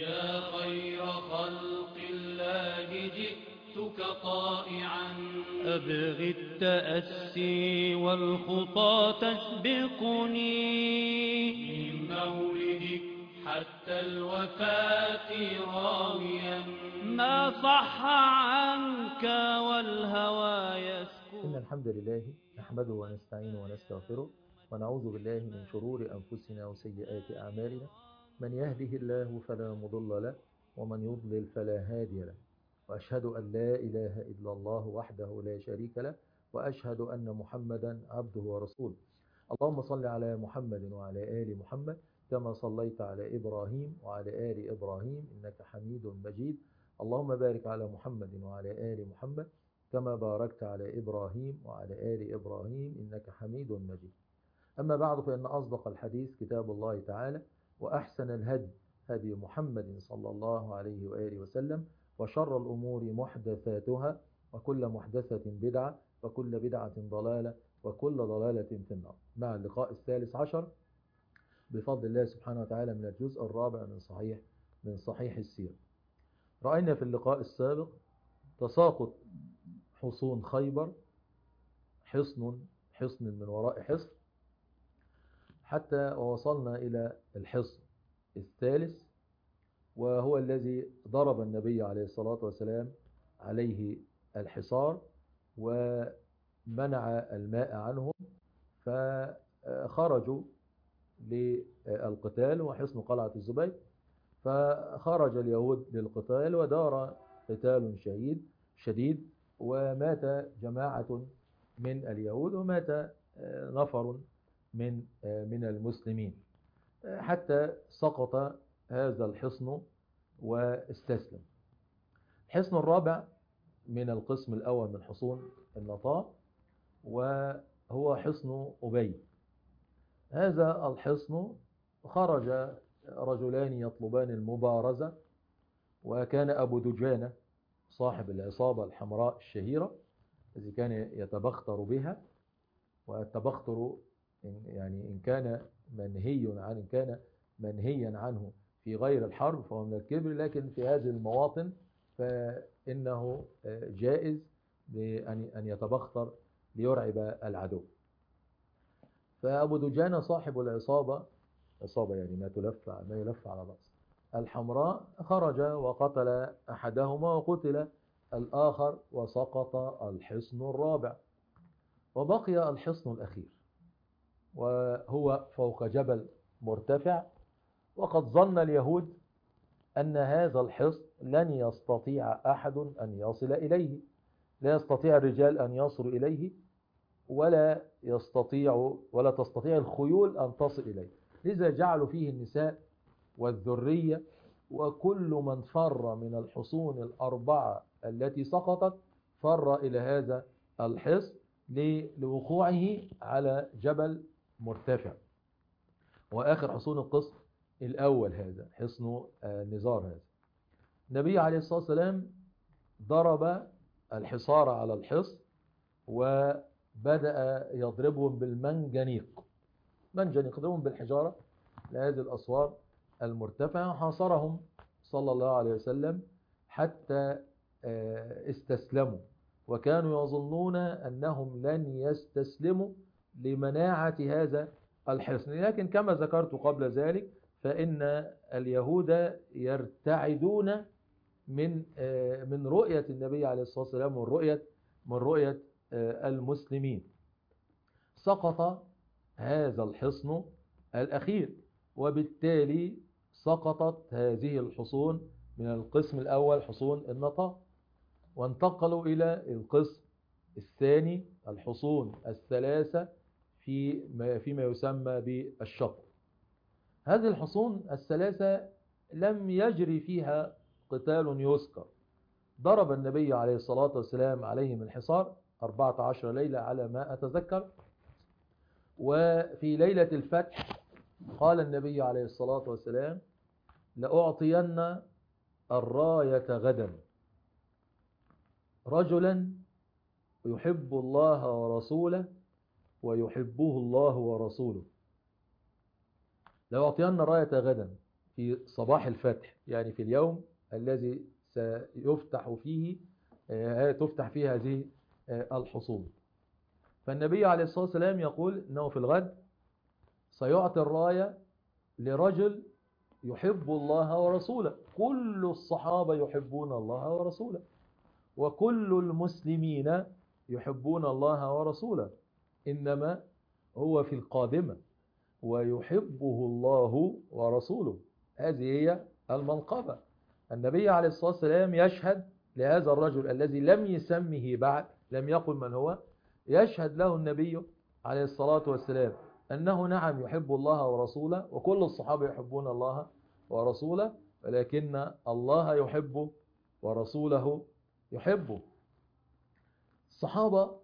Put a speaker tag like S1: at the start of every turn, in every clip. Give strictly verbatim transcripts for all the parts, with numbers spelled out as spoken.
S1: يا خير خلق الله جئتك طائعا أبغي التأسي والخطى تسبقني من مولدك حتى الوفاة راويا ما صح عنك والهوى يسكن.
S2: إن الحمد لله نحمده ونستعينه ونستغفره ونعوذ بالله من شرور أنفسنا وسيئات أعمالنا، من يهده الله فلا مضل له ومن يضلل فلا هادي له، وأشهد أن لا إله إلا الله وحده لا شريك له، وأشهد أن محمدا عبده ورسوله. اللهم صل على محمد وعلى آل محمد كما صليت على إبراهيم وعلى آل إبراهيم إنك حميد مجيد. اللهم بارك على محمد وعلى آل محمد كما باركت على إبراهيم وعلى آل إبراهيم إنك حميد مجيد. أما بعد، فإن أصدق الحديث كتاب الله تعالى، وأحسن الهدي هدي محمد صلى الله عليه وآله وسلم، وشر الأمور محدثاتها، وكل محدثة بدعة، وكل بدعة ضلالة، وكل ضلالة في النار. مع اللقاء الثالث عشر بفضل الله سبحانه وتعالى من الجزء الرابع من صحيح من صحيح السيرة. رأينا في اللقاء السابق تساقط حصون خيبر حصن حصن من وراء حصن، حتى وصلنا إلى الحصن الثالث، وهو الذي ضرب النبي عليه الصلاة والسلام عليه الحصار ومنع الماء عنهم، فخرجوا للقتال، وحصن قلعة الزبير. فخرج اليهود للقتال ودار قتال شديد شديد ومات جماعة من اليهود، ومات نفر من من المسلمين، حتى سقط هذا الحصن واستسلم. الحصن الرابع من القسم الأول من حصون النطاق، وهو حصن أبي. هذا الحصن خرج رجلان يطلبان المبارزة، وكان أبو دجانة صاحب العصابة الحمراء الشهيرة الذي كان يتبختر بها، والتبختر إن يعني إن كان منهي عن إن كان منهيا عنه في غير الحرب فهو من الكبر، لكن في هذه المواطن فإنه جائز أن يتبختر ليرعب العدو. فأبو دجانة صاحب العصابة، عصابة يعني ما تلف ما يلف على رأس الحمراء، خرج وقتل أحدهما وقتل الآخر، وسقط الحصن الرابع، وبقي الحصن الأخير، وهو فوق جبل مرتفع. وقد ظن اليهود أن هذا الحصن لن يستطيع أحد أن يصل إليه، لا يستطيع الرجال أن يصلوا إليه، ولا يستطيع ولا تستطيع الخيول أن تصل إليه، لذا جعلوا فيه النساء والذرية وكل من فر من الحصون الأربعة التي سقطت فر إلى هذا الحصن لوقوعه على جبل مرتفع. وآخر حصون القسم الأول هذا حصن نزار. هذا النبي عليه الصلاة والسلام ضرب الحصار على الحصن وبدأ يضربهم بالمنجنيق منجنيق يضربهم بالحجارة لهذه الأسوار المرتفعة. حاصرهم صلى الله عليه وسلم حتى استسلموا، وكانوا يظنون أنهم لن يستسلموا لمناعة هذا الحصن، لكن كما ذكرت قبل ذلك فإن اليهود يرتعدون من من رؤية النبي عليه الصلاة والسلام من رؤية من رؤية المسلمين. سقط هذا الحصن الأخير، وبالتالي سقطت هذه الحصون من القسم الأول حصون النطاق، وانتقلوا إلى القسم الثاني الحصون الثلاثة في فيما يسمى بالشطر. هذه الحصون الثلاثة لم يجري فيها قتال يذكر. ضرب النبي عليه الصلاة والسلام عليهم الحصار أربعة عشر ليلة على ما أتذكر، وفي ليلة الفتح قال النبي عليه الصلاة والسلام: لأعطين الراية غدا رجلا يحب الله ورسوله ويحبه الله ورسوله. لأعطين الراية غدا في صباح الفتح، يعني في اليوم الذي سيفتح فيه تفتح فيه هذه الحصون. فالنبي عليه الصلاة والسلام يقول إنه في الغد سيعطي الراية لرجل يحب الله ورسوله. كل الصحابة يحبون الله ورسوله، وكل المسلمين يحبون الله ورسوله، إنما هو في القادمة ويحبه الله ورسوله. هذه هي المنقبة. النبي عليه الصلاة والسلام يشهد لهذا الرجل الذي لم يسمه بعد، لم يقل من هو، يشهد له النبي عليه الصلاة والسلام أنه نعم يحب الله ورسوله، وكل الصحابة يحبون الله ورسوله، ولكن الله يحبه ورسوله يحبه. الصحابة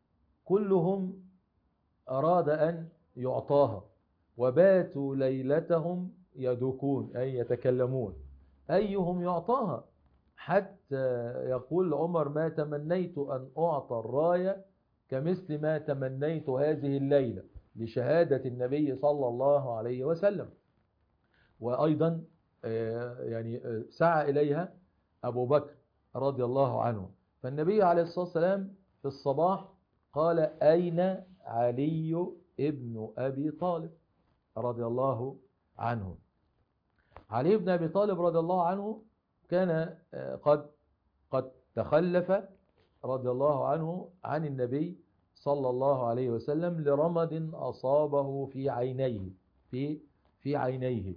S2: كلهم أراد أن يعطاها، وباتوا ليلتهم يدوكون أي يتكلمون أيهم يعطاها، حتى يقول عمر ما تمنيت أن أعطى الراية كمثل ما تمنيت هذه الليلة لشهادة النبي صلى الله عليه وسلم. وأيضا يعني سعى إليها أبو بكر رضي الله عنه. فالنبي عليه الصلاة والسلام في الصباح قال أين علي ابن أبي طالب رضي الله عنه. علي بن أبي طالب رضي الله عنه كان قد قد تخلف رضي الله عنه عن النبي صلى الله عليه وسلم لرمد أصابه في عينيه في في عينيه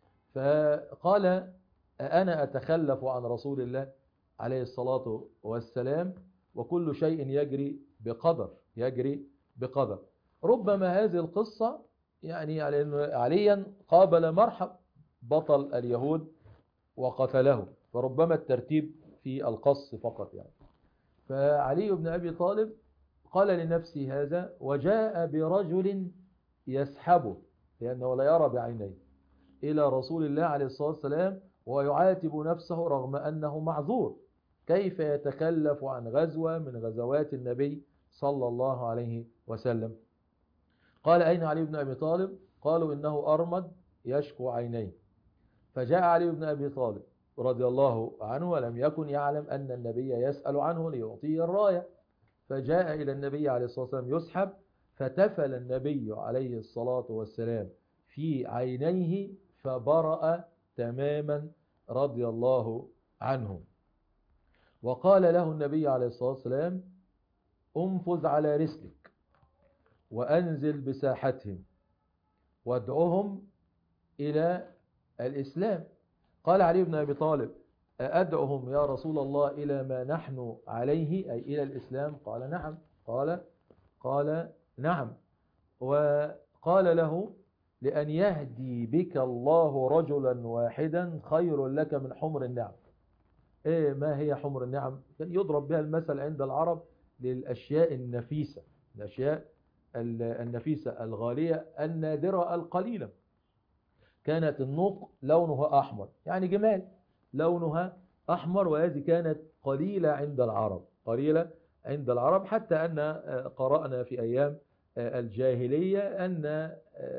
S2: فقال أنا أتخلف عن رسول الله عليه الصلاة والسلام، وكل شيء يجري بقدر يجري بقدر. ربما هذه القصة يعني عليا قابل مرحب بطل اليهود وقتله، فربما الترتيب في القص فقط يعني. فعلي بن أبي طالب قال لنفسه هذا، وجاء برجل يسحبه لأنه لا يرى بعينيه إلى رسول الله عليه الصلاة والسلام، ويعاتب نفسه رغم أنه معذور، كيف يتكلف عن غزوة من غزوات النبي صلى الله عليه وسلم. قال أين علي بن أبي طالب؟ قالوا إنه أرمد يشكو عينيه. فجاء علي بن أبي طالب رضي الله عنه ولم يكن يعلم أن النبي يسأل عنه ليعطيه الراية، فجاء إلى النبي عليه الصلاة والسلام يسحب، فتفل النبي عليه الصلاة والسلام في عينيه فبرأ تماما رضي الله عنه. وقال له النبي عليه الصلاة والسلام انفذ على رسلك وأنزل بساحتهم وادعوهم إلى الإسلام. قال علي بن أبي طالب أدعوهم يا رسول الله إلى ما نحن عليه أي إلى الإسلام؟ قال نعم. قال قال نعم. وقال له لأن يهدي بك الله رجلا واحدا خير لك من حمر النعم. إيه ما هي حمر النعم؟ يضرب بها المثل عند العرب للأشياء النفيسة، الأشياء النفيسة الغالية النادرة القليلة. كانت النوق لونها أحمر، يعني جمال لونها أحمر، وهذه كانت قليلة عند العرب قليلة عند العرب حتى أن قرأنا في أيام الجاهلية أن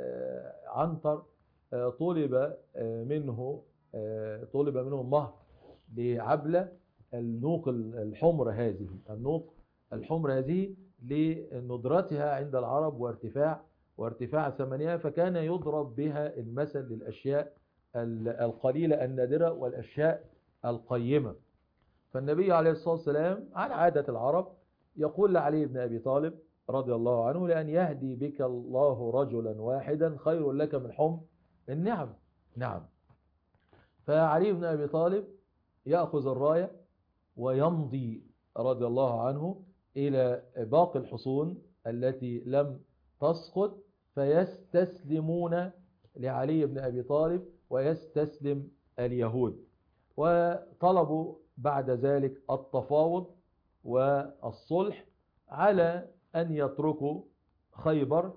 S2: عنتر طلب منه طلب منه المهر لعبلة النوق الحمر هذه النوق الحمر هذه لندرتها عند العرب وارتفاع وارتفاع ثمنها، فكان يضرب بها المثل للأشياء القليلة النادرة والأشياء القيمة. فالنبي عليه الصلاة والسلام على عادة العرب يقول لعلي بن أبي طالب رضي الله عنه لأن يهدي بك الله رجلا واحدا خير لك من حمر النعم. نعم. فعلي بن أبي طالب يأخذ الراية ويمضي رضي الله عنه إلى باقي الحصون التي لم تسقط، فيستسلمون لعلي بن أبي طالب ويستسلم اليهود. وطلبوا بعد ذلك التفاوض والصلح على أن يتركوا خيبر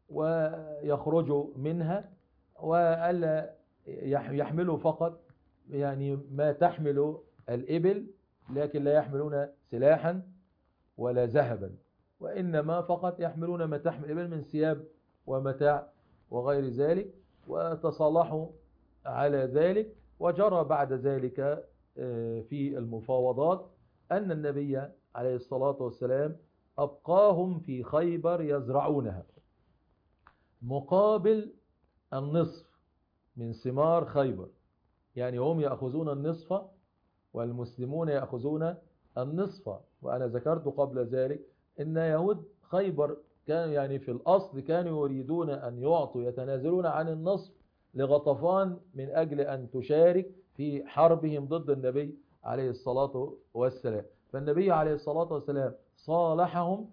S2: ويخرجوا منها، وألا يحملوا فقط يعني ما تحمل الإبل، لكن لا يحملون سلاحا ولا ذهبا، وإنما فقط يحملون ما تحمل الإبل من ثياب ومتاع وغير ذلك. وتصالحوا على ذلك. وجرى بعد ذلك في المفاوضات أن النبي عليه الصلاة والسلام أبقاهم في خيبر يزرعونها مقابل النصف من ثمار خيبر، يعني هم يأخذون النصف والمسلمون يأخذون النصف. وأنا ذكرت قبل ذلك أن يهود خيبر كانوا يعني في الأصل كانوا يريدون أن يعطوا يتنازلون عن النصف لغطفان من أجل أن تشارك في حربهم ضد النبي عليه الصلاة والسلام. فالنبي عليه الصلاة والسلام صالحهم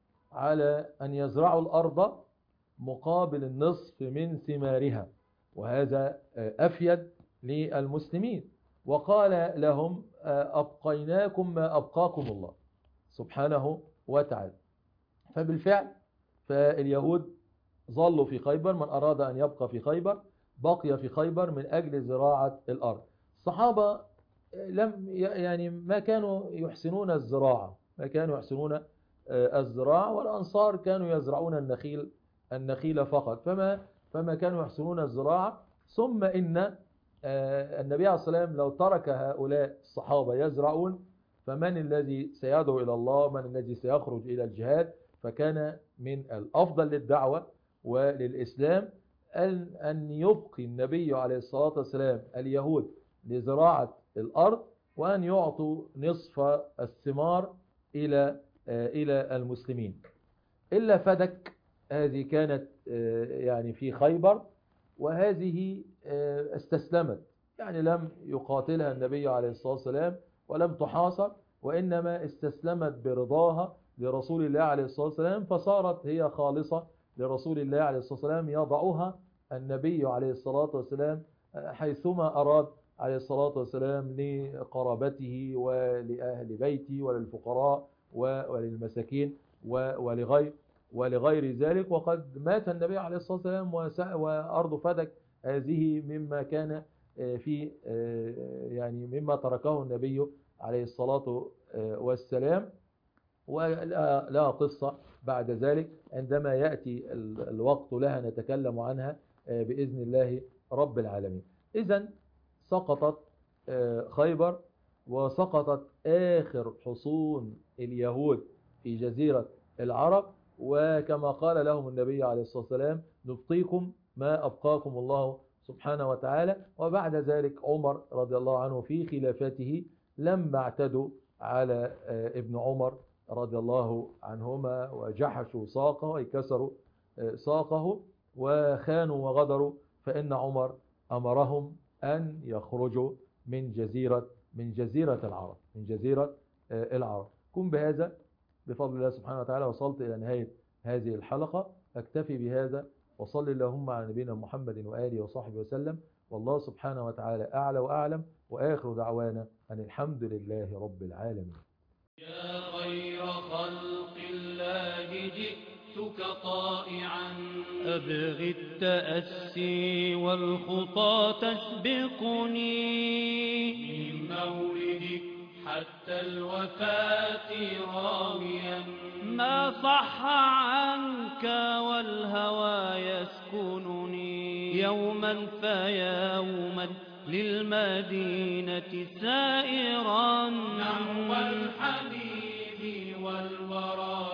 S2: على أن يزرعوا الأرض مقابل النصف من ثمارها، وهذا أفيد للمسلمين. وقال لهم أبقيناكم ما أبقاكم الله سبحانه وتعالى. فبالفعل فاليهود ظلوا في خيبر، من أراد أن يبقى في خيبر بقي في خيبر من أجل زراعة الأرض. الصحابة لم يعني ما كانوا يحسنون الزراعة ما كانوا يحسنون الزراعة والأنصار كانوا يزرعون النخيل النخيل فقط، فما فما كانوا يحسنون الزراعة. ثم إن النبي عليه الصلاة والسلام لو ترك هؤلاء الصحابة يزرعون فمن الذي سيدعو إلى الله؟ من الذي سيخرج إلى الجهاد؟ فكان من الأفضل للدعوة وللإسلام أن أن يبقي النبي عليه الصلاة والسلام اليهود لزراعة الأرض، وأن يعطوا نصف الثمار إلى إلى المسلمين. إلا فدك هذه كانت يعني في خيبر، وهذه استسلمت، يعني لم يقاتلها النبي عليه الصلاة والسلام ولم تحاصر، وإنما استسلمت برضاها لرسول الله عليه الصلاة والسلام، فصارت هي خالصة لرسول الله عليه الصلاة والسلام، يضعها النبي عليه الصلاة والسلام حيثما أراد عليه الصلاة والسلام لقرابته ولأهل بيته وللفقراء وللمساكين ولغير ولغير ذلك. وقد مات النبي عليه الصلاة والسلام وأرض فدك هذه مما كان في يعني مما تركه النبي عليه الصلاة والسلام. ولها قصة بعد ذلك عندما يأتي الوقت لها نتكلم عنها بإذن الله رب العالمين. إذن سقطت خيبر، وسقطت آخر حصون اليهود في جزيرة العرب، وكما قال لهم النبي عليه الصلاة والسلام نبقيكم ما أبقاكم الله سبحانه وتعالى. وبعد ذلك عمر رضي الله عنه في خلافته لما اعتدوا على ابن عمر رضي الله عنهما وجحشوا ساقه وكسروا ساقه وخانوا وغدروا، فإن عمر أمرهم أن يخرجوا من جزيرة من جزيرة العرب من جزيرة العرب. كن بهذا بفضل الله سبحانه وتعالى وصلت إلى نهاية هذه الحلقة. أكتفي بهذا، وصل اللهم على نبينا محمد وآله وصحبه وسلم، والله سبحانه وتعالى أعلى وأعلم، وآخر دعوانا أن الحمد لله رب العالمين.
S1: يا خير خلق الله جئتك طائعا أبغي التأسي والخطى تسبقني من مولدك حتى الوفاة راويا ما صح عنك والهوى يسكنني يوما فيوما للمدينة سائرا نحو الحبيب والورى